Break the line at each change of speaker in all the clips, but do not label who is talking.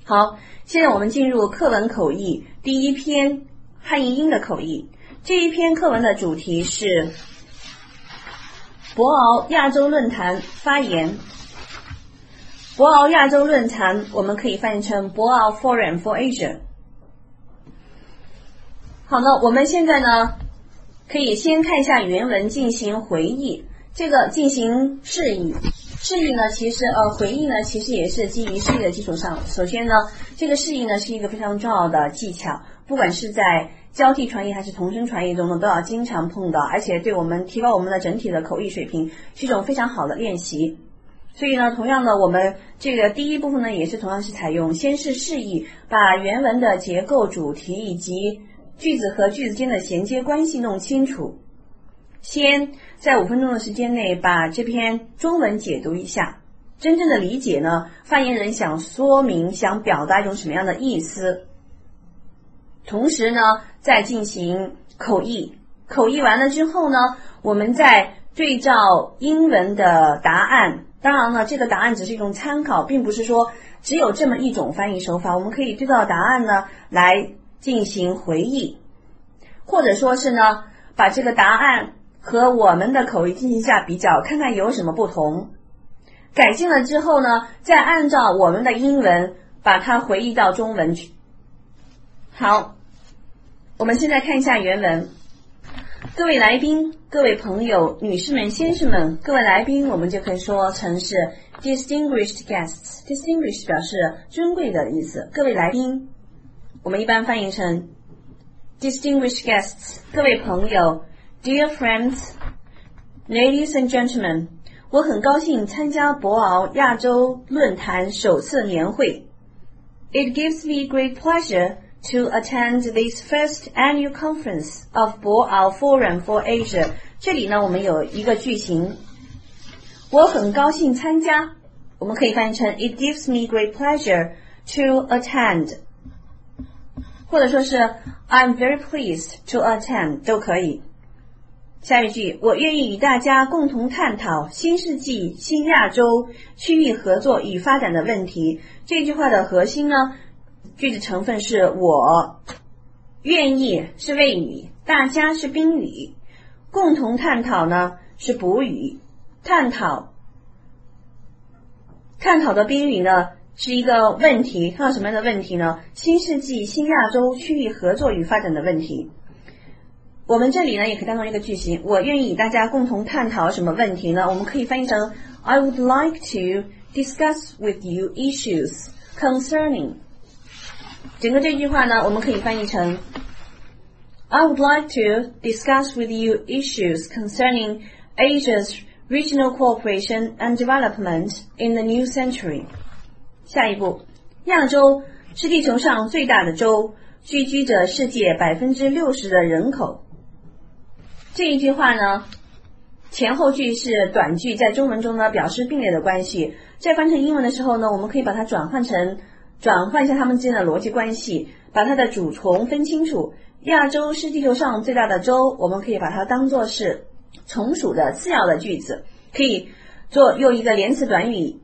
好，现在我们进入课文口译第一篇汉译英的口译。这一篇课文的主题是博鳌亚洲论坛发言。博鳌亚洲论坛我们可以翻译成博鳌 Forum for Asia。好呢，我们现在呢可以先看一下原文进行回忆，这个进行释义。释义呢，其实回忆呢，其实也是基于释义的基础上。首先呢，这个释义呢是一个非常重要的技巧，不管是在交替传译还是同声传译中呢，都要经常碰到，而且对我们提高我们的整体的口译水平是一种非常好的练习。所以呢，同样的，我们这个第一部分呢，也是同样是采用先是释义，把原文的结构、主题以及句子和句子间的衔接关系弄清楚。先在5分钟的时间内把这篇中文解读一下，真正的理解呢，发言人想说明、想表达一种什么样的意思。同时呢，再进行口译。口译完了之后呢，我们再对照英文的答案。当然了，这个答案只是一种参考，并不是说只有这么一种翻译手法，我们可以对照答案呢来进行回忆，或者说是呢，把这个答案和我们的口译进行一下比较，看看有什么不同。改进了之后呢，再按照我们的英文把它回忆到中文去。好，我们现在看一下原文。各位来宾，各位朋友，女士们、先生们，各位来宾，我们就可以说成是 distinguished guests。distinguished 表示尊贵的意思。各位来宾，我们一般翻译成 distinguished guests。各位朋友 Dear friends, ladies and gentlemen， 我很高兴参加博鳌亚洲论坛首次年会。It gives me great pleasure to attend this first annual conference of 博鳌 Forum for Asia。 这里呢，我们有一个句型，我很高兴参加，我们可以翻译成 It gives me great pleasure to attend， 或者说是 I'm very pleased to attend 都可以。下一句，我愿意与大家共同探讨新世纪新亚洲区域合作与发展的问题。这句话的核心呢，句子成分是我愿意是谓语，大家是宾语，共同探讨呢是补语，探讨的宾语呢是一个问题，看到什么样的问题呢？新世纪新亚洲区域合作与发展的问题。我们这里呢也可以当成一个句型，我愿意与大家共同探讨什么问题呢？我们可以翻译成 I would like to discuss with you issues concerning。 整个这句话呢，我们可以翻译成 I would like to discuss with you issues concerning Asia's regional cooperation and development in the new century。 下一步，亚洲是地球上最大的洲，聚居着世界 60% 的人口。这一句话呢，前后句是短句，在中文中呢表示并列的关系。在翻成英文的时候呢，我们可以把它转换一下它们之间的逻辑关系，把它的主从分清楚。亚洲是地球上最大的洲，我们可以把它当作是从属的次要的句子，可以用一个连词短语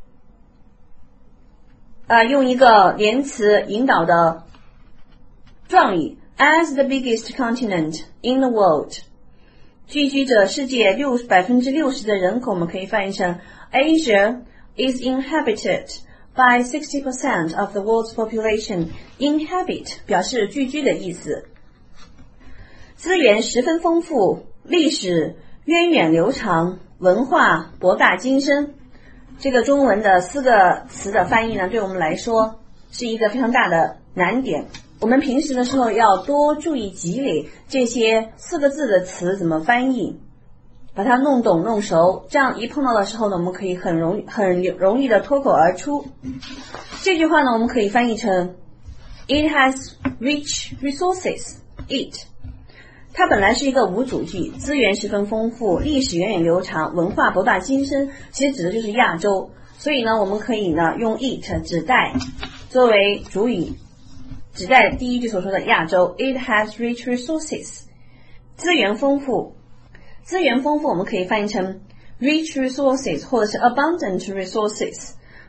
用一个连词引导的状语 As the biggest continent in the world， 聚居着世界 60% 的人口，我们可以翻译成 Asia is inhabited by 60% of the world's population。 Inhabit 表示聚居的意思。资源十分丰富，历史源远流长，文化博大精深。这个中文的4个词的翻译呢，对我们来说是一个非常大的难点。我们平时的时候要多注意积累这些4个字的词怎么翻译，把它弄懂弄熟，这样一碰到的时候呢，我们可以很容易的脱口而出。这句话呢，我们可以翻译成 It has rich resources。 It 它本来是一个无主句，资源十分丰富，历史源远流长，文化博大精深，其实指的就是亚洲。所以呢，我们可以呢用 it 指代作为主语，指代第一句所说的亚洲。 It has rich resources， 资源丰富。我们可以翻译成 rich resources 或者是 abundant resources。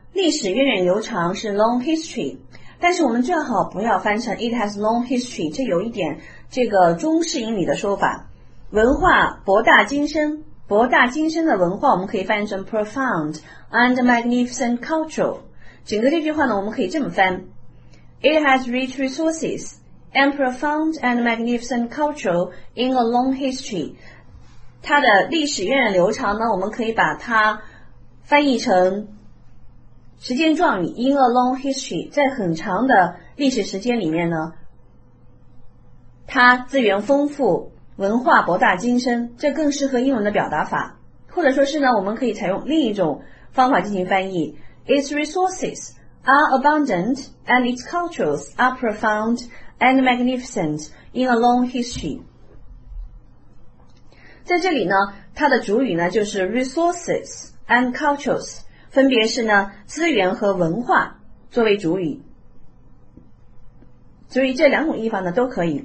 历史源远流长是 long history， 但是我们最好不要翻成 it has long history， 这有一点这个中式英语的说法。文化博大精深，博大精深的文化我们可以翻译成 profound and magnificent culture。整个这句话呢，我们可以这么翻 ：It has rich resources and profound and magnificent culture in a long history。它的历史源远流长呢，我们可以把它翻译成时间状语 in a long history， 在很长的历史时间里面呢，它资源丰富，文化博大精深，这更适合英文的表达法。或者说是呢，我们可以采用另一种方法进行翻译 Its resources are abundant and its cultures are profound and magnificent in a long history。 在这里呢，它的主语呢就是 resources and cultures， 分别是呢资源和文化作为主语，所以这两种译法呢都可以。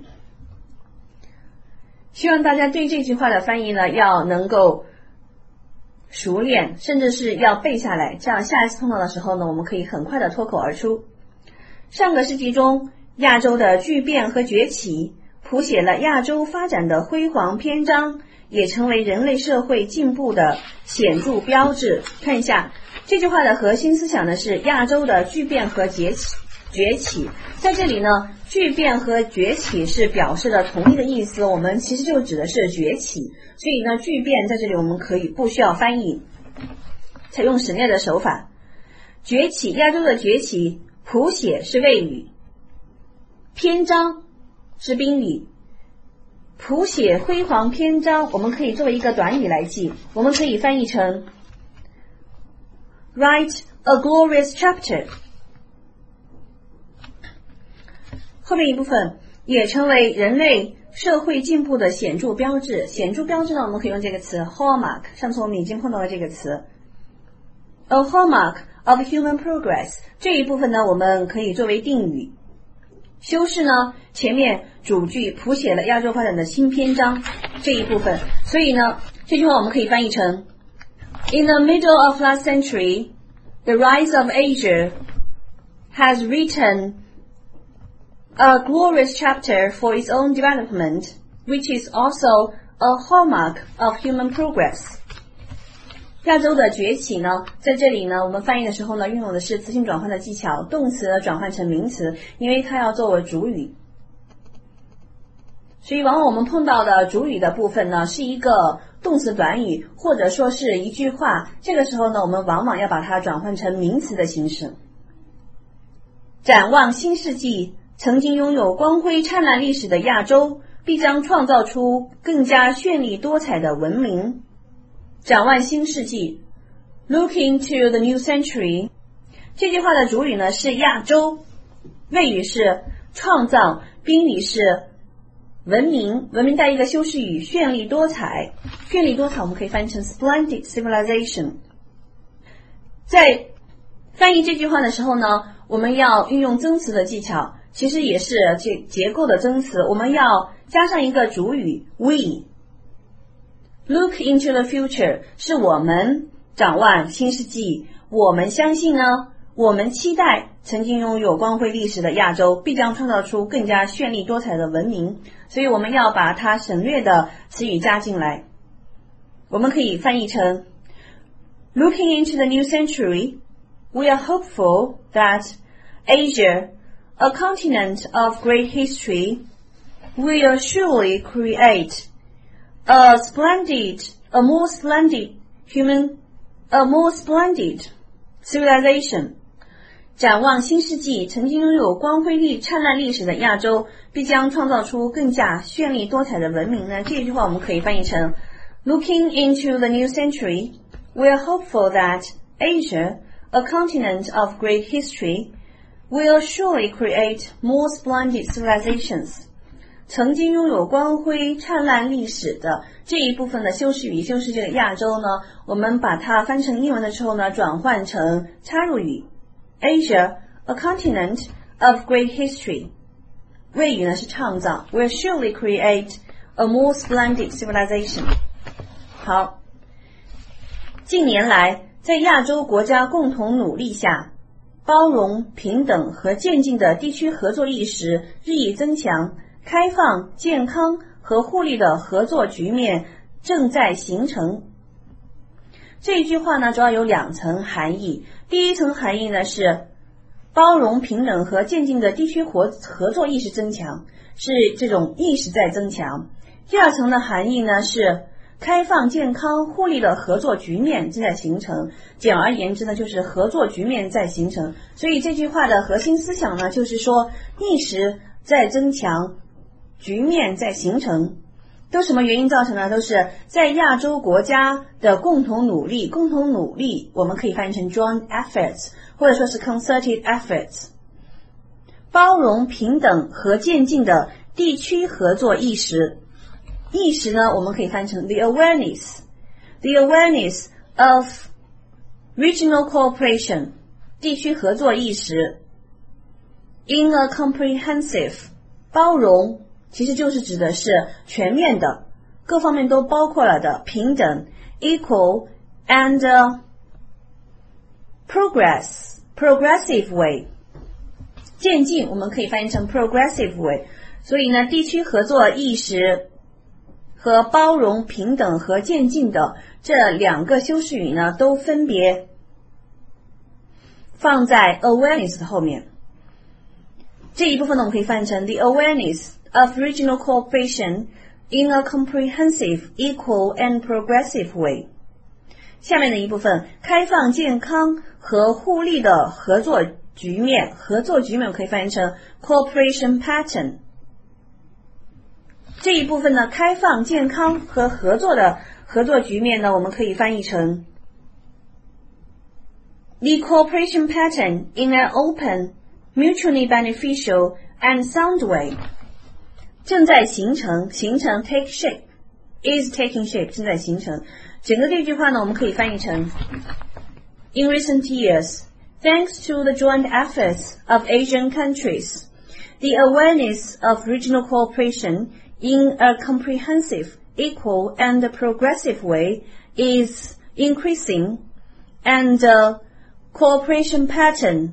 希望大家对这句话的翻译呢要能够熟练，甚至是要背下来，这样下一次碰到的时候呢，我们可以很快的脱口而出。上个世纪中，亚洲的巨变和崛起谱写了亚洲发展的辉煌篇章，也成为人类社会进步的显著标志。看一下这句话的核心思想呢是亚洲的巨变和崛起。在这里呢，巨变和崛起是表示了同一个意思，我们其实就指的是崛起，所以呢，巨变在这里我们可以不需要翻译，采用省略的手法。崛起，亚洲的崛起，谱写是谓语，篇章是宾语，谱写辉煌篇章我们可以作为一个短语来记，我们可以翻译成 write a glorious chapter。后面一部分也成为人类社会进步的显著标志。显著标志呢，我们可以用这个词 hallmark， 上次我们已经碰到了这个词 a hallmark of human progress。 这一部分呢，我们可以作为定语。修饰呢，前面主句谱写了亚洲发展的新篇章这一部分，所以呢，这句话我们可以翻译成 In the middle of last century, the rise of Asia has written a glorious chapter for its own development, which is also a hallmark of human progress。 亚洲的崛起呢，在这里呢，我们翻译的时候呢，运用的是词性转换的技巧，动词转换成名词，因为它要作为主语，所以往往我们碰到的主语的部分呢，是一个动词短语，或者说是一句话，这个时候呢，我们往往要把它转换成名词的形式。展望新世纪，曾经拥有光辉灿烂历史的亚洲必将创造出更加绚丽多彩的文明。展望新世纪 Look into the new century。 这句话的主语呢是亚洲，谓语是创造，宾语是文明，文明带一个修饰语绚丽多彩。绚丽多彩我们可以翻译成 splendid civilization。 在翻译这句话的时候呢，我们要运用增词的技巧，其实也是这结构的增词，我们要加上一个主语 we。 Look into the future 是我们展望新世纪，我们相信呢，我们期待曾经拥有光辉历史的亚洲必将创造出更加绚丽多彩的文明，所以我们要把它省略的词语加进来。我们可以翻译成 Looking into the new century, we are hopeful that Asia, a continent of great history, will surely create a more splendid civilization。 展望新世纪，曾经拥有光辉灿烂历史的亚洲必将创造出更加绚丽多彩的文明呢，这句话我们可以翻译成 Looking into the new century, we are hopeful that Asia, a continent of great history, will surely create more splendid civilizations。 曾经拥有光辉灿烂历史的这一部分的修饰语，就是这个亚洲呢，我们把它翻成英文的时候呢，转换成插入语 Asia, a continent of great history。 谓语呢是创造 will surely create a more splendid civilization。 好，近年来在亚洲国家共同努力下，包容、平等和渐进的地区合作意识日益增强，开放、健康和互利的合作局面正在形成。这一句话呢，主要有2层含义。第一层含义呢是包容、平等和渐进的地区合作意识增强，是这种意识在增强。第2层的含义呢是开放、健康、互利的合作局面正在形成。简而言之呢，就是合作局面在形成。所以这句话的核心思想呢，就是说意识在增强，局面在形成。都什么原因造成呢？都是在亚洲国家的共同努力。共同努力我们可以翻译成 joint efforts， 或者说是 concerted efforts。包容、平等和渐进的地区合作意识。意识呢，我们可以翻译成 the awareness of regional cooperation， 地区合作意识。in a comprehensive， 包容其实就是指的是全面的，各方面都包括了的，平等 equal and progressive way， 渐进我们可以翻译成 progressive way。 所以呢，地区合作意识和包容、平等和渐进的这2个修饰语呢，都分别放在 awareness 的后面。这一部分呢，我们可以翻译成 the awareness of regional cooperation in a comprehensive, equal and progressive way。 下面的一部分，开放、健康和互利的合作局面。合作局面我可以翻译成 cooperation pattern。 这一部分呢，开放、健康和合作的合作局面呢，我们可以翻译成 the cooperation pattern in an open, mutually beneficial and sound way。正在形成 take shape is taking shape， 正在形成。整个这句话呢，我们可以翻译成 In recent years, thanks to the joint efforts of Asian countries, the awareness of regional cooperation in a comprehensive, equal and progressive way is increasing, and the cooperation pattern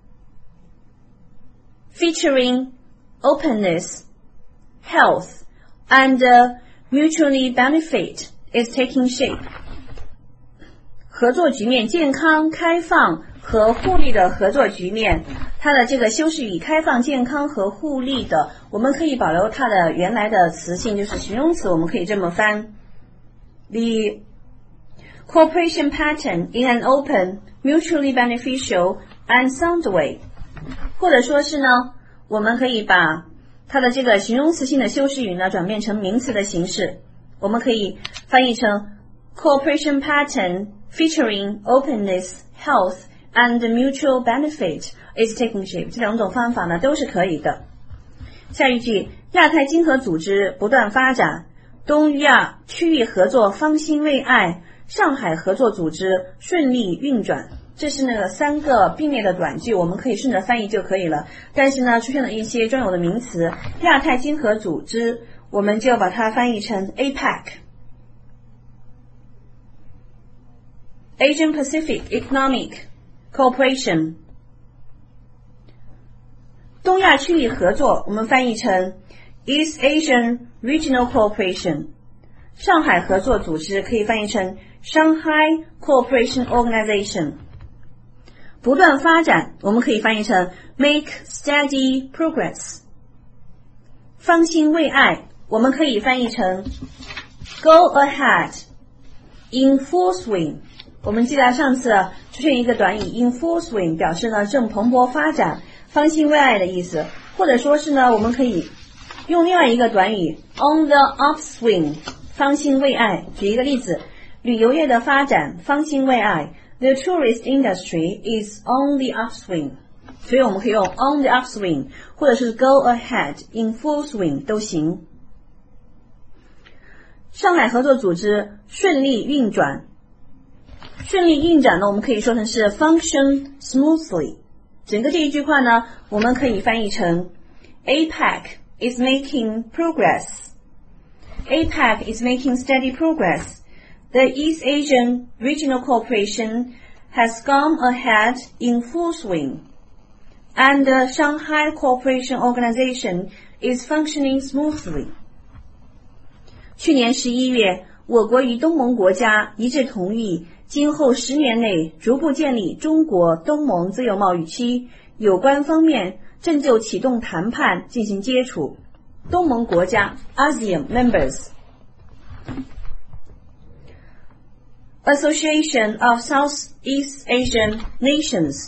featuring openness, health, and mutually benefit is taking shape。 合作局面，健康、开放和互利的合作局面，它的这个修饰语开放、健康和互利的，我们可以保留它的原来的词性，就是形容词，我们可以这么翻 The cooperation pattern in an open, mutually beneficial and sound way。 或者说是呢，我们可以把它的这个形容词性的修饰语呢转变成名词的形式，我们可以翻译成 cooperation pattern featuring openness, health and mutual benefit is taking shape。 这2种方法呢都是可以的。下一句，亚太经合组织不断发展，东亚区域合作方兴未艾，上海合作组织顺利运转。这是那个3个并列的短句，我们可以顺着翻译就可以了。但是呢，出现了一些专有的名词，亚太经合组织，我们就把它翻译成 APEC。Asian Pacific Economic Cooperation， 东亚区域合作我们翻译成 East Asian Regional Cooperation， 上海合作组织可以翻译成 Shanghai Cooperation Organization。 不断发展我们可以翻译成 Make steady progress。 方兴未艾我们可以翻译成 Go ahead in full swing。我们记得上次出现一个短语 in full swing， 表示呢正蓬勃发展、方兴未艾的意思。或者说是呢，我们可以用另外一个短语 on the upswing， 方兴未艾。举一个例子，旅游业的发展方兴未艾， The tourist industry is on the upswing。 所以我们可以用 on the upswing 或者是 go ahead in full swing 都行。上海合作组织顺利运转，顺利运转呢，我们可以说成是 function smoothly。 整个这一句话呢，我们可以翻译成 APEC is making progress， APEC is making steady progress。 The East Asian Regional Cooperation has gone ahead in full swing, and the Shanghai Cooperation Organization is functioning smoothly. 去年11月，我国与东盟国家一致同意，今后10年内逐步建立中国东盟自由贸易区，有关方面正就启动谈判进行接触。东盟国家 ASEAN members, Association of Southeast Asian Nations,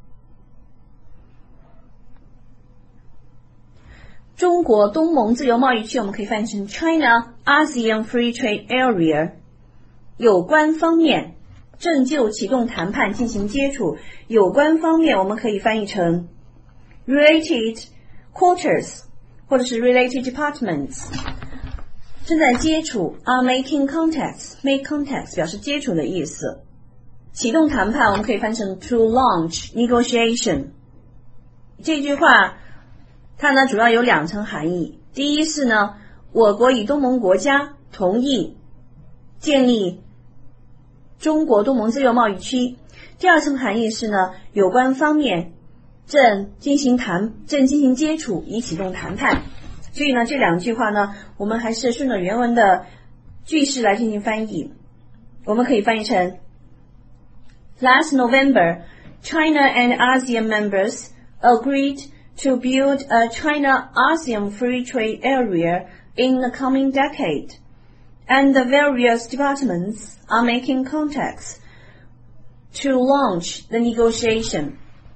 中国东盟自由贸易区我们可以翻译成 China ASEAN Free Trade Area， 有关方面正就启动谈判进行接触，有关方面我们可以翻译成 related quarters 或者是 related departments， 正在接触 are making contacts， make contacts 表示接触的意思。启动谈判我们可以翻成 to launch negotiation。 这句话它呢主要有2层含义。第一是呢，我国与东盟国家同意建立中国东盟自由贸易区。第2层含义是呢，有关方面正进行接触以启动谈判。所以呢，这2句话呢，我们还是顺着原文的句式来进行翻译。我们可以翻译成 Last November, China and ASEAN members agreed to build a China-ASEAN free trade area in the coming decade, and the various departments are making contacts to launch the negotiation.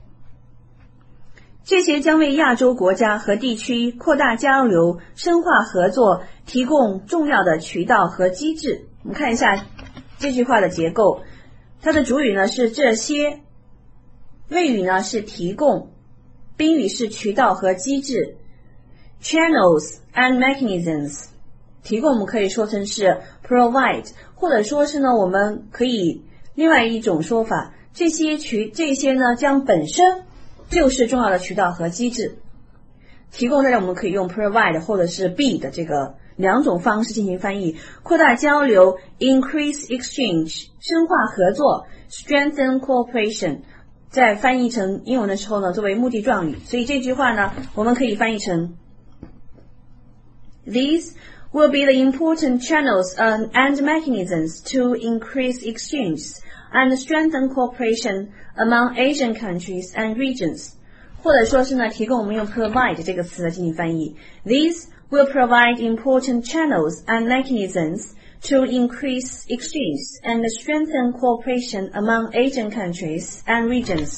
这些将为亚洲国家和地区扩大交流、深化合作提供重要的渠道和机制。我们看一下这句话的结构，它的主语呢是这些，谓语呢是提供，宾语是渠道和机制 channels and mechanisms。 提供我们可以说成是 provide， 或者说是呢我们可以另外一种说法，这些呢将本身就是重要的渠道和机制。提供这里我们可以用 provide 或者是 be 的这个2种方式进行翻译。扩大交流 increase exchange， 深化合作 strengthen cooperation， 在翻译成英文的时候呢作为目的状语。所以这句话呢我们可以翻译成 These will be the important channels and mechanisms to increase exchanges and strengthen cooperation among Asian countries and regions， 或者说是呢提供我们用 provide 这个词来进行翻译。 These will provide important channels and mechanisms to increase exchanges and strengthen cooperation among Asian countries and regions。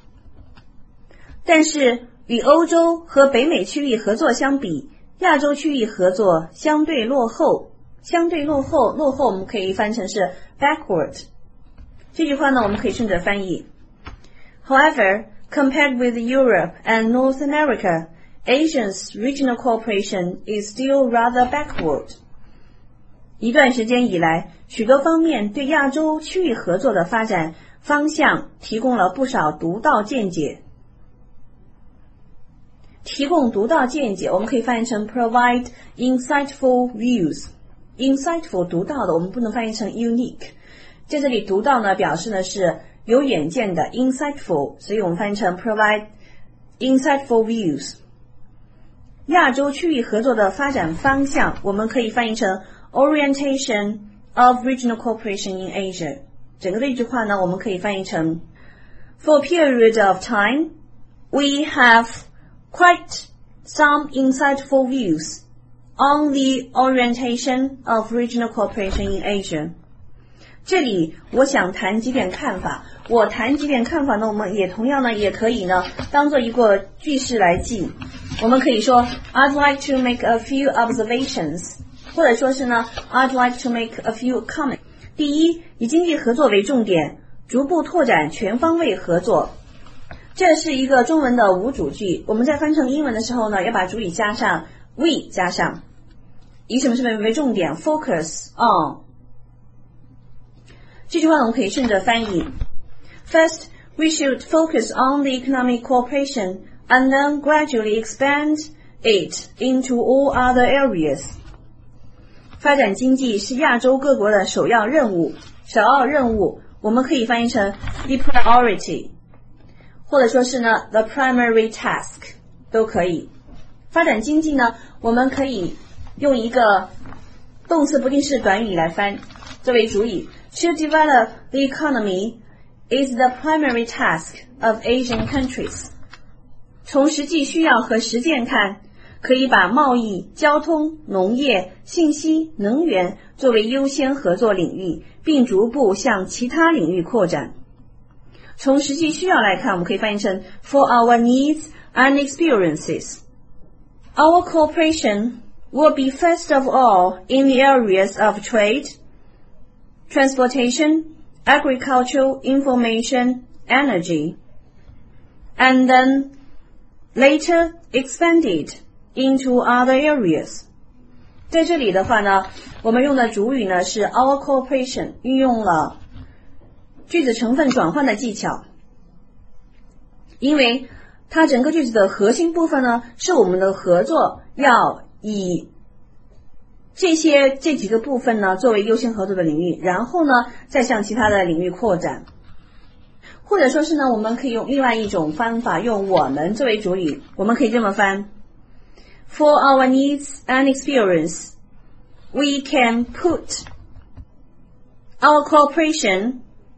但是与欧洲和北美区域合作相比，亚洲区域合作相对落后，落后我们可以翻成是 backward。这句话呢我们可以顺着翻译。 However, compared with Europe and North America, Asia's regional cooperation is still rather backward. 一段时间以来，许多方面对亚洲区域合作的发展方向提供了不少独到见解。提供独到见解我们可以翻译成 provide insightful views。 insightful 独到的我们不能翻译成 unique，在这里独到呢表示呢是有远见的 insightful， 所以我们翻译成 provide insightful views。 亚洲区域合作的发展方向我们可以翻译成 orientation of regional cooperation in Asia。 整个这句话呢我们可以翻译成 For a period of time, we have quite some insightful views on the orientation of regional cooperation in Asia。这里我想谈几点看法，我谈几点看法呢我们也同样呢也可以呢当做一个句式来记。我们可以说 I'd like to make a few observations， 或者说是呢 I'd like to make a few comments。 第一，以经济合作为重点，逐步拓展全方位合作。这是一个中文的无主句，我们在翻成英文的时候呢要把主语加上 we 加上，以什么为重点 focus on。这句话我们可以顺着翻译。 First, we should focus on the economic cooperation and then gradually expand it into all other areas. 发展经济是亚洲各国的首要任务，我们可以翻译成 the priority， 或者说是呢 the primary task 都可以。发展经济呢，我们可以用一个动词不定式短语来翻作为主语。To develop the economy is the primary task of Asian countries。从实际需要和实践看，可以把贸易、交通、农业、信息、能源作为优先合作领域，并逐步向其他领域扩展。从实际需要来看，我们可以翻译成 For our needs and experiences, our cooperation will be first of all in the areas of trade, transportation, agriculture, information, energy, and then later expanded into other areas。 在这里的话呢，我们用的主语呢是 our cooperation， 运用了句子成分转换的技巧，因为它整个句子的核心部分呢是我们的合作要以这几个部分呢作为优先合作的领域，然后呢再向其他的领域扩展。或者说是呢，我们可以用另外一种方法，用我们作为主语，我们可以这么翻 For our needs and experience, we can put our cooperation，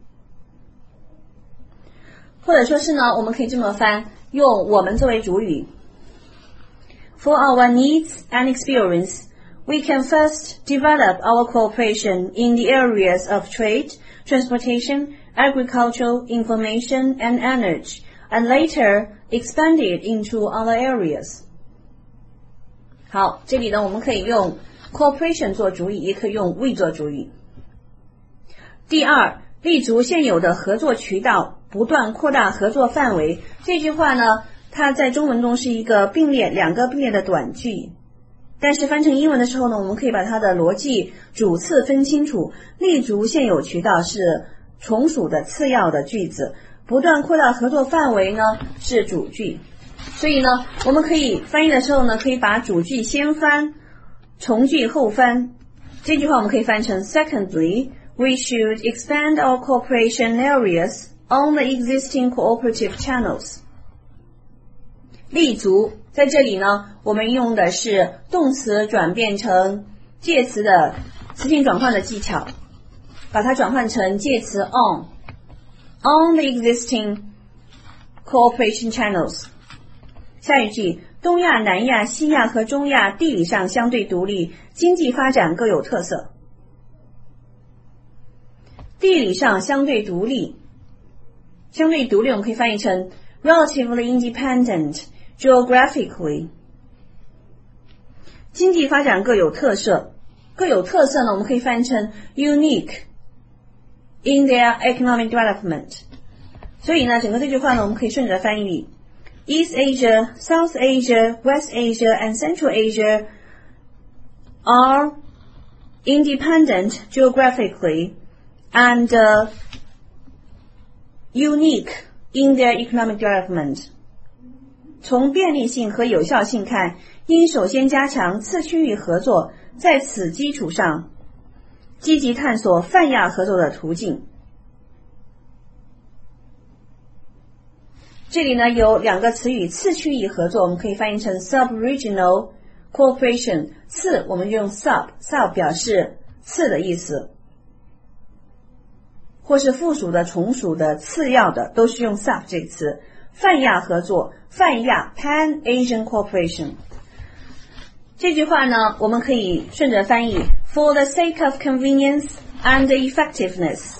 或者说是呢，我们可以这么翻，用我们作为主语 For our needs and experience, we can first develop our cooperation in the areas of trade, transportation, agriculture, information, and energy, and later expand it into other areas。 好，这里呢我们可以用 cooperation 做主语，也可以用 we 做主语。第二，立足现有的合作渠道，不断扩大合作范围。这句话呢，它在中文中是一个两个并列的短句，但是翻成英文的时候呢，我们可以把它的逻辑主次分清楚。立足现有渠道是从属的次要的句子，不断扩大合作范围呢是主句。所以呢，我们可以翻译的时候呢，可以把主句先翻，从句后翻。这句话我们可以翻成 Secondly, we should expand our cooperation areas on the existing cooperative channels。 立足在这里呢，我们用的是动词转变成介词的词性转换的技巧，把它转换成介词 on the existing cooperation channels。 下一句，东亚、南亚、西亚和中亚地理上相对独立，经济发展各有特色。地理上相对独立，我们可以翻译成 relatively independent geographically。 经济发展各有特色呢，我们可以翻译成 unique in their economic development。 所以呢，整个这句话呢，我们可以顺着翻译 East Asia, South Asia, West Asia, and Central Asia are independent geographically and unique in their economic development。 从便利性和有效性看，应首先加强次区域合作，在此基础上积极探索泛亚合作的途径。这里呢有两个词语，次区域合作我们可以翻译成 sub-regional cooperation。 次我们就用 sub 表示次的意思，或是附属的、从属的、次要的，都是用 sub 这个词。泛亚合作，泛亚 Pan-Asian Cooperation。 这句话呢，我们可以顺着翻译 For the sake of convenience and effectiveness,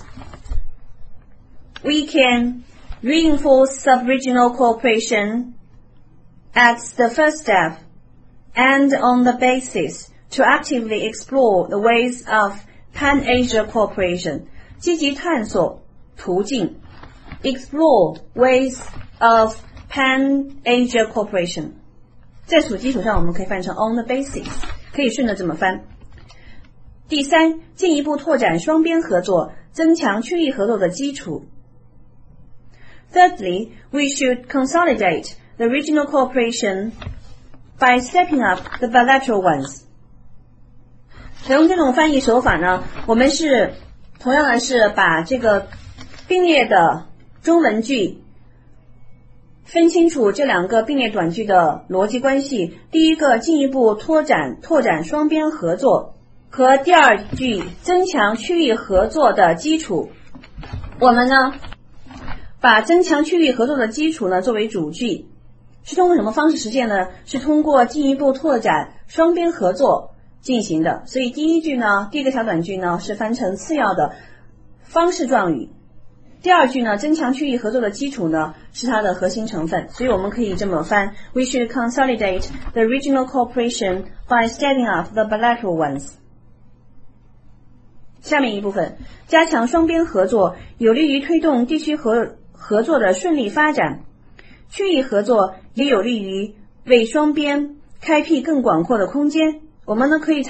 we can reinforce sub-regional cooperation at the first step and on the basis to actively explore the ways of Pan-Asia cooperation。 积极探索途径 explore ways of Pan-Asia cooperation。 在此基础上我们可以翻成 on the basis， 可以顺着这么翻。第三，进一步拓展双边合作，增强区域合作的基础。Thirdly, we should consolidate the regional cooperation by stepping up the bilateral ones。 采用这种翻译手法呢，我们是同样的是把这个并列的中文句分清楚这两个并列短句的逻辑关系。第一个进一步拓展双边合作，和第二句增强区域合作的基础。我们呢把增强区域合作的基础呢作为主句，是通过什么方式实现呢？是通过进一步拓展双边合作进行的。所以第一句呢，第一个小短句呢是翻成次要的方式状语，第二句呢增强区域合作的基础呢是它的核心成分。所以我们可以这么翻 We should consolidate the regional cooperation by stepping up the bilateral ones。 下面一部分，加强双边合作有利于推动地区合作的顺利发展，区域合作也有利于为双边开辟更广阔的空间。我们呢可以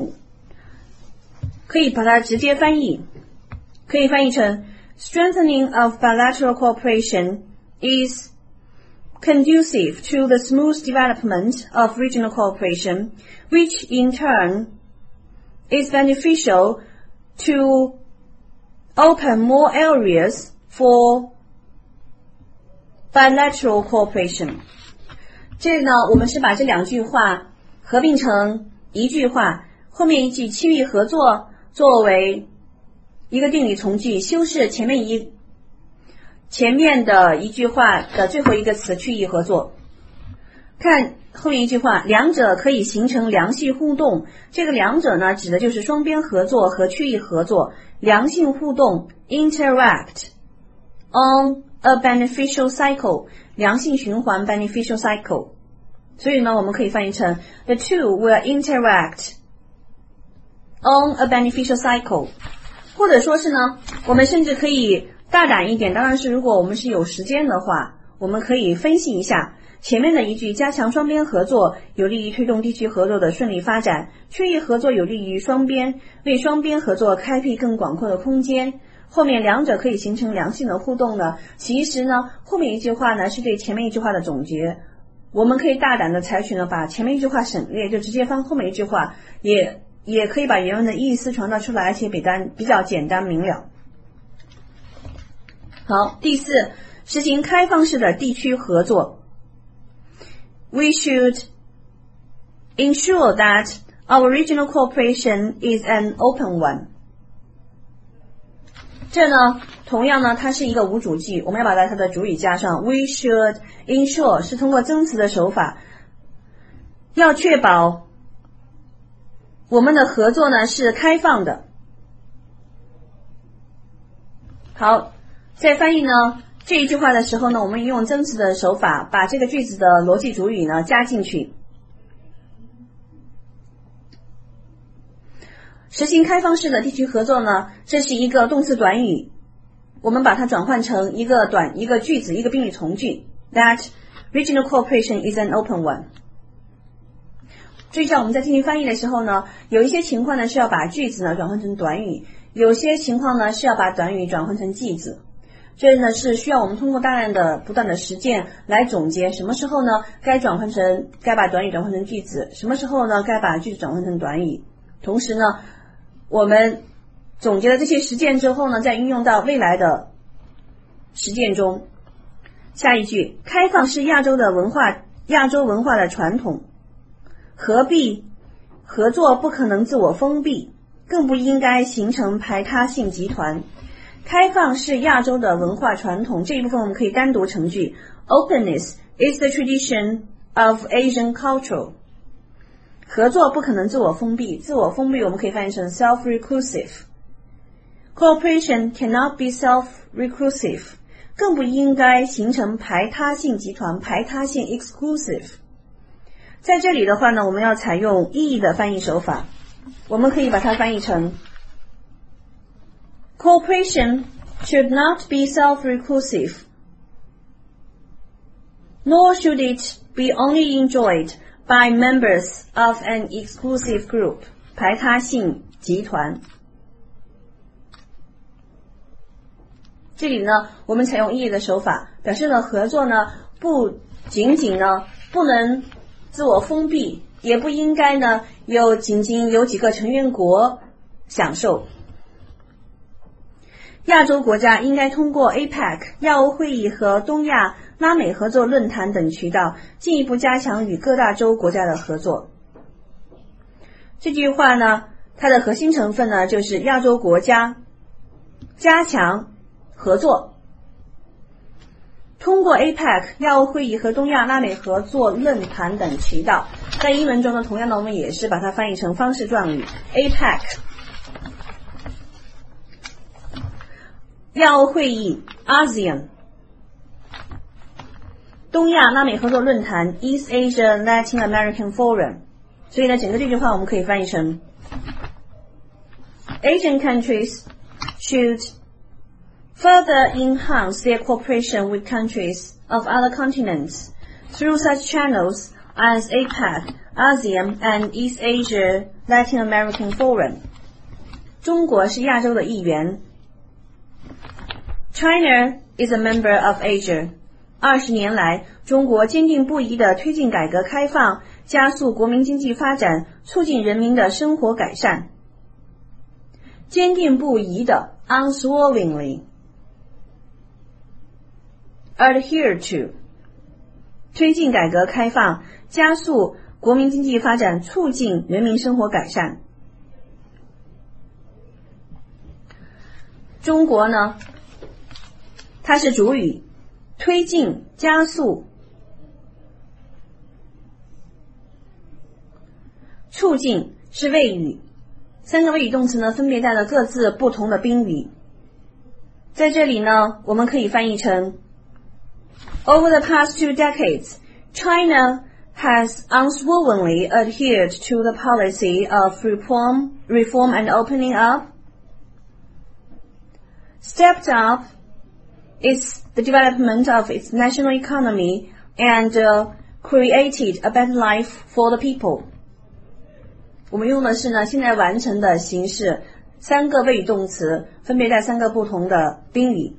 把它直接翻译，可以翻译成 Strengthening of bilateral cooperation is conducive to the smooth development of regional cooperation, which in turn is beneficial to open more areas for bilateral cooperation。 这呢我们是把这两句话合并成一句话，后面一句区域合作作为一个定语从句，修饰前面的一句话的最后一个词区域合作。看后面一句话，两者可以形成良性互动。这个两者呢指的就是双边合作和区域合作。良性互动 interact on a beneficial cycle， 良性循环 beneficial cycle。 所以呢我们可以翻译成 The two will interact on a beneficial cycle。 或者说是呢我们甚至可以大胆一点，当然是如果我们是有时间的话，我们可以分析一下前面的一句，加强双边合作有利于推动地区合作的顺利发展，区域合作有利于为双边合作开辟更广阔的空间。后面两者可以形成良性的互动呢，其实呢后面一句话呢是对前面一句话的总结。我们可以大胆的采取呢把前面一句话省略，就直接翻后面一句话，也可以把原文的意思传达出来，而且比较简单明了。好，第四，实行开放式的地区合作。We should ensure that our regional cooperation is an open one。 这呢同样呢它是一个无主句，我们要把它的主语加上。 We should ensure 是通过增词的手法，要确保我们的合作呢是开放的。好，在翻译呢这一句话的时候呢，我们用增词的手法把这个句子的逻辑主语呢加进去。实行开放式的地区合作呢，这是一个动词短语，我们把它转换成一个句子，一个宾语从句。 That regional cooperation is an open one。 注意一下，我们在进行翻译的时候呢，有一些情况呢是要把句子呢转换成短语，有些情况呢是要把短语转换成句子。这呢是需要我们通过不断的实践来总结，什么时候呢该把短语转换成句子，什么时候呢该把句子转换成短语。同时呢我们总结了这些实践之后呢，再运用到未来的实践中。下一句，开放是亚洲文化的传统，合作不可能自我封闭，更不应该形成排他性集团。开放是亚洲的文化传统，这一部分我们可以单独成句。 Openness is the tradition of Asian culture。 合作不可能自我封闭，自我封闭我们可以翻译成 self-reclusive。 Cooperation cannot be self-reclusive， 更不应该形成排他性集团，排他性 exclusive。 在这里的话呢，我们要采用意义的翻译手法，我们可以把它翻译成Cooperation should not be self-reclusive, nor should it be only enjoyed by members of an exclusive group， 排他性集团。这里呢，我们采用意义的手法，表示了合作呢不仅仅呢不能自我封闭， 也不应该呢仅仅有几个成员国享受。亚洲国家应该通过 APEC 亚欧会议和东亚拉美合作论坛等渠道，进一步加强与各大洲国家的合作。这句话呢，它的核心成分呢，就是亚洲国家加强合作，通过 APEC 亚欧会议和东亚拉美合作论坛等渠道。在英文中呢，同样的我们也是把它翻译成方式状语 APEC 亚欧会议 ASEAN 东亚拉美合作论坛 East Asia Latin American Forum。 所以呢，整个这句话我们可以翻译成 Asian countries should further enhance their cooperation with countries of other continents through such channels as APEC, ASEAN and East Asia Latin American Forum。 中国是亚洲的一员。China is a member of Asia。 20年来，中国坚定不移地推进改革开放，加速国民经济发展，促进人民的生活改善。坚定不移的 unswervingly adhere to 推进改革开放，加速国民经济发展，促进人民生活改善。中国呢，它是主语，推进、加速、促进是谓语，三个谓语动词呢分别带了各自不同的宾语。在这里呢，我们可以翻译成 Over the past 2 decades, China has unswervingly adhered to the policy of reform and opening up, stepped up the development of its national economy, and created a better life for the people。 我们用的是呢现在完成的形式，三个谓语动词分别带三个不同的宾语。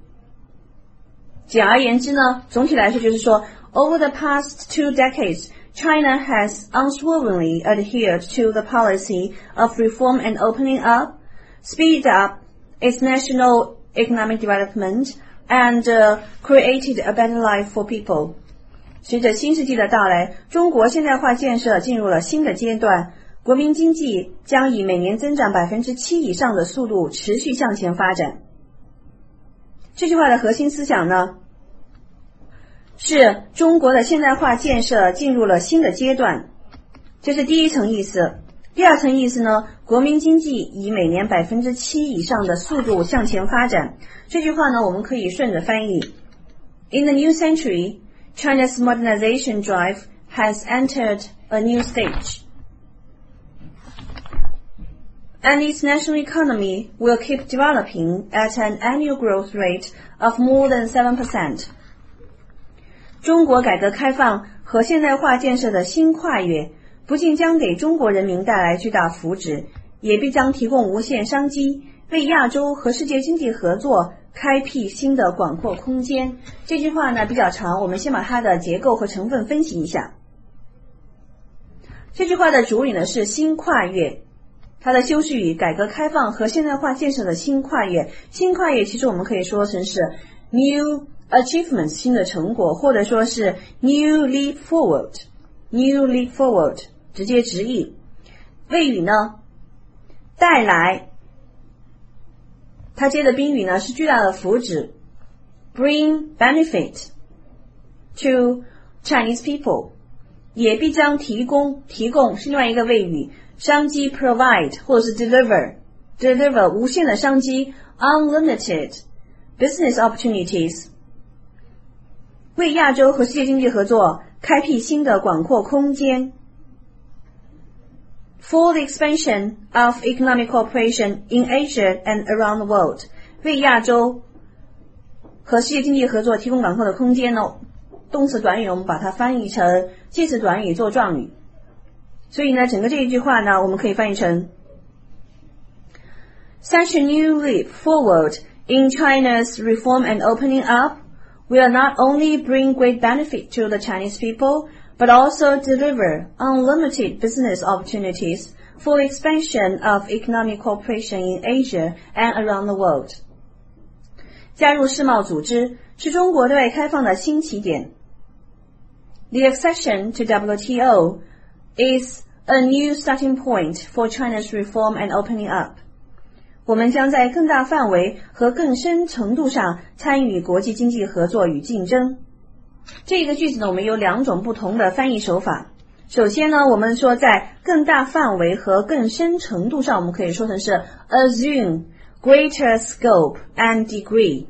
简而言之呢，总体来说就是说 Over the past 2 decades, China has unswervingly adhered to the policy of reform and opening up, speeded up its national economic development, and created a better life for people。 随着新世纪的到来，中国现代化建设进入了新的阶段，国民经济将以每年增长 7% 以上的速度持续向前发展。这句话的核心思想呢，是中国的现代化建设进入了新的阶段，这是第一层意思。第二层意思呢，国民经济以每年 7% 以上的速度向前发展。这句话呢，我们可以顺着翻译 In the new century, China's modernization drive has entered a new stage, and its national economy will keep developing at an annual growth rate of more than 7%。 中国改革开放和现代化建设的新跨越，不仅将给中国人民带来巨大福祉，也必将提供无限商机，为亚洲和世界经济合作开辟新的广阔空间。这句话呢比较长，我们先把它的结构和成分分析一下。这句话的主语呢是新跨越，它的修饰语改革开放和现代化建设的新跨越。新跨越其实我们可以说成是 new achievements 新的成果，或者说是 new leap forward，new leap forward 直接直译。谓语呢带来，它接的宾语呢是巨大的福祉 bring benefit to Chinese people， 也必将提供是另外一个谓语，商机 provide 或者是 deliver 无限的商机 unlimited business opportunities， 为亚洲和世界经济合作开辟新的广阔空间。For the expansion of economic cooperation in Asia and around the world， 为亚洲和世界经济合作提供广阔的空间呢，动词短语我们把它翻译成介词短语做状语。所以呢，整个这一句话呢，我们可以翻译成 Such a new leap forward in China's reform and opening up will not only bring great benefit to the Chinese people, but also deliver unlimited business opportunities for expansion of economic cooperation in Asia and around the world. 加入世贸组织是中国对外开放的新起点。The accession to WTO is a new starting point for China's reform and opening up. 我们将在更大范围和更深程度上参与国际经济合作与竞争。这个句子呢，我们有两种不同的翻译手法。首先呢，我们说在更大范围和更深程度上，我们可以说成是 assume greater scope and degree.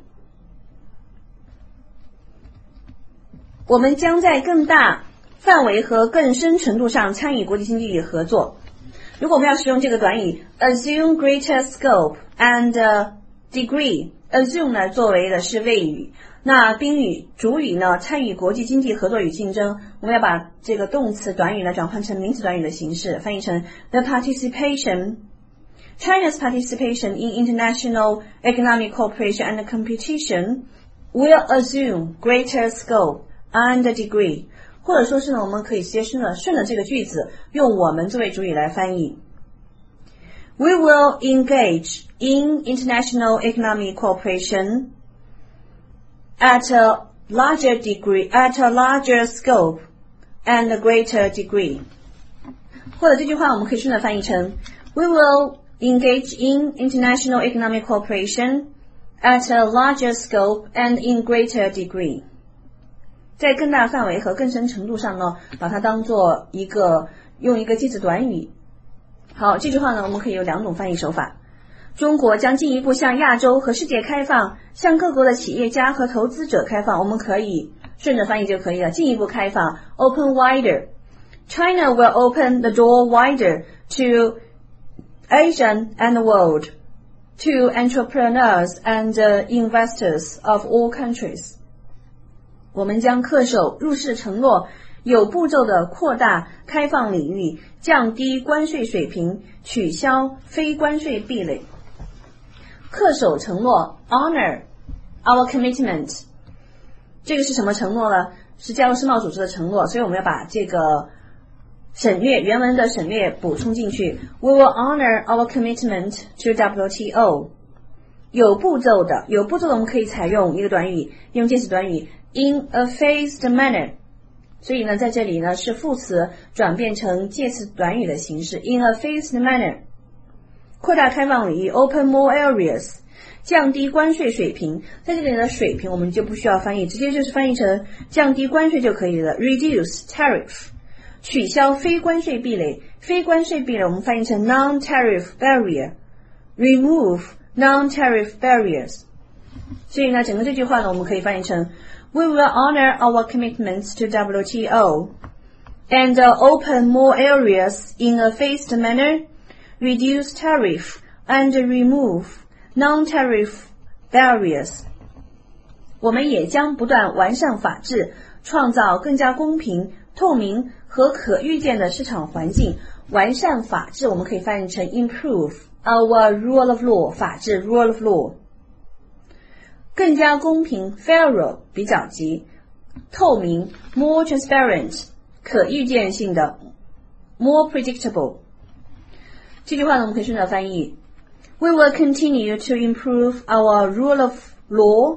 我们将在更大范围和更深程度上参与国际经济合作。如果我们要使用这个短语 assume greater scope and degree, assume 呢作为的是谓语，那宾语主语呢参与国际经济合作与竞争，我们要把这个动词短语呢转换成名词短语的形式，翻译成 the participation China's participation in international economic cooperation and competition will assume greater scope and degree. 或者说是呢，我们可以直接顺着这个句子用我们作为主语来翻译。We will engage in international economic cooperation at a larger degree, at a larger scope and a greater degree. 或者这句话我们可以顺着翻译成 We will engage in international economic cooperation at a larger scope and in greater degree. 在更大范围和更深程度上呢，把它当做用一个介词短语。好，这句话呢，我们可以有两种翻译手法。中国将进一步向亚洲和世界开放，向各国的企业家和投资者开放。我们可以顺着翻译就可以了，进一步开放 open wider. China will open the door wider to Asia and the world, to entrepreneurs and investors of all countries. 我们将恪守入世承诺，有步骤的扩大开放领域，降低关税水平，取消非关税壁垒。恪守承诺 honor our commitment. 这个是什么承诺呢？是加入世贸组织的承诺，所以我们要把这个原文的省略补充进去。We will honor our commitment to WTO. 有步骤的我们可以采用一个短语，用介词短语in a phased manner. 所以呢，在这里呢是副词转变成介词短语的形式 in a phased manner. 扩大开放领域 open more areas. 降低关税水平，在这里的水平我们就不需要翻译，直接就是翻译成降低关税就可以了 reduce tariff. 取消非关税壁垒，非关税壁垒我们翻译成 non-tariff barrier. remove non-tariff barriers. 所以呢，整个这句话呢，我们可以翻译成 We will honor our commitments to WTO and open more areas in a phased manner, reduce tariff and remove non-tariff barriers. 我们也将不断完善法治，创造更加公平、透明和可预见的市场环境。完善法治我们可以翻译成 improve our rule of law, 法治 rule of law. 更加公平 fairer 比较级，透明 more transparent 可预见性的 more predictable. 这句话呢，我们可以顺着翻译 We will continue to improve our rule of law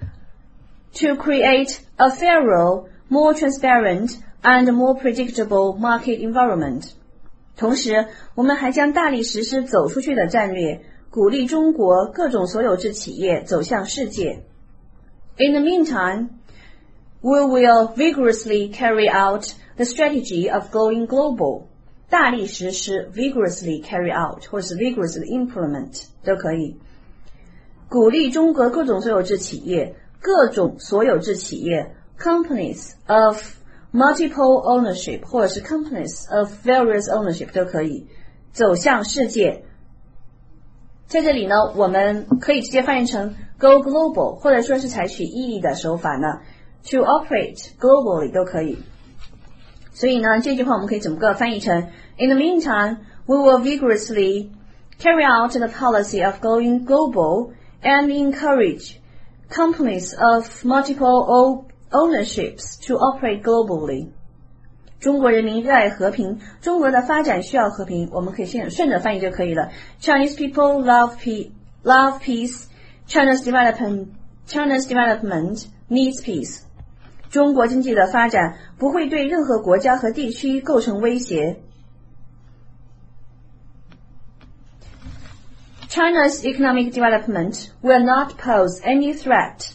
to create a fairer, more transparent and more predictable market environment. 同时我们还将大力实施走出去的战略，鼓励中国各种所有制企业走向世界。In the meantime, we will vigorously carry out the strategy of going global. 大力实施 vigorously carry out 或是 vigorously implement 都可以。鼓励中国各种所有制企业，各种所有制企业 companies of multiple ownership 或者是 companies of various ownership 都可以走向世界。在这里呢，我们可以直接翻译成 go global 或者说是采取意义的手法呢 to operate globally 都可以。所以呢，这句话我们可以整个翻译成 In the meantime, we will vigorously carry out the policy of going global and encourage companies of multiple ownerships to operate globally. 中国人民热爱和平，中国的发展需要和平，我们可以顺着翻译就可以了。Chinese people love peace. China's development needs peace. 中国经济的发展不会对任何国家和地区构成威胁。China's economic development will not pose any threat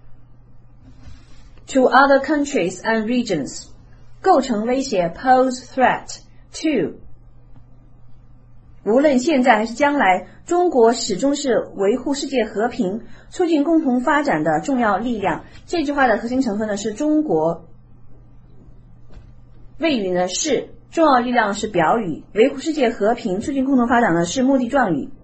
to other countries and regions. 构成威胁 pose threat to 无论现在还是将来，中国始终是维护世界和平、促进共同发展的重要力量。这句话的核心成分呢是中国，谓语呢是重要力量是表语，维护世界和平、促进共同发展呢是目的状语。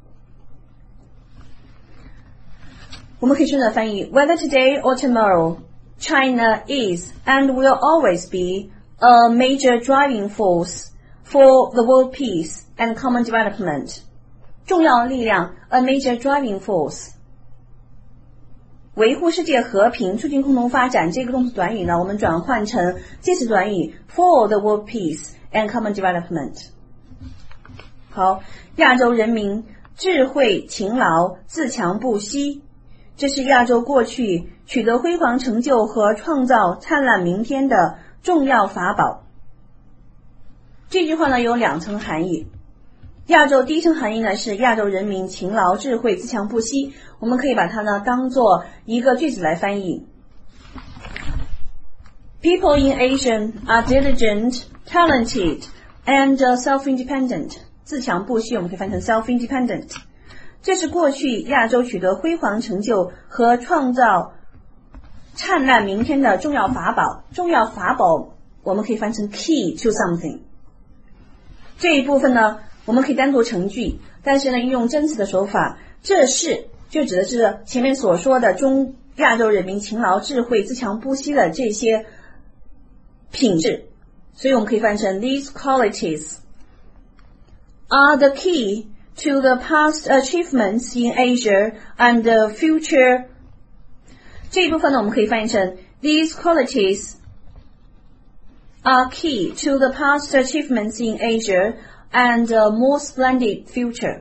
我们可以顺着翻译 Whether today or tomorrow, China is and will always be a major driving force for the world peace and common development. 重要力量 a major driving force. 维护世界和平，促进共同发展这个动词短语呢，我们转换成介词短语 for the world peace and common development. 好，亚洲人民智慧勤劳自强不息，这是亚洲过去取得辉煌成就和创造灿烂明天的重要法宝。这句话呢有两层含义。亚洲第一层含义呢是亚洲人民勤劳智慧自强不息，我们可以把它呢当做一个句子来翻译。People in Asia are diligent, talented, and self-independent. 自强不息我们可以翻成 self-independent。这是过去亚洲取得辉煌成就和创造灿烂明天的重要法宝。重要法宝我们可以翻成 key to something。这一部分呢我们可以单独成句，但是呢运用真词的手法，这是就指的是前面所说的亚洲人民勤劳智慧自强不息的这些品质，所以我们可以翻成 These qualities are the key to the past achievements in Asia and the future. 这一部分呢我们可以翻译成 These qualities are key to the past achievements in Asia and a more splendid future.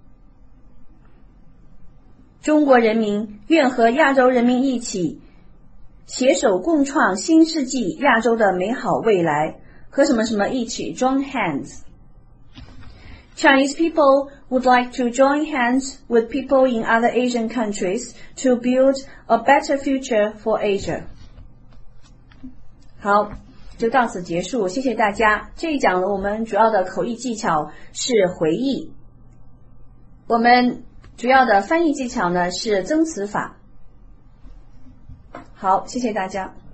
中国人民愿和亚洲人民一起携手共创新世纪亚洲的美好未来。和什么什么一起 join hands. Chinese people would like to join hands with people in other Asian countries to build a better future for Asia. 好，就到此结束，谢谢大家。这一讲呢，我们主要的口译技巧是回忆，我们主要的翻译技巧呢是增词法。好，谢谢大家。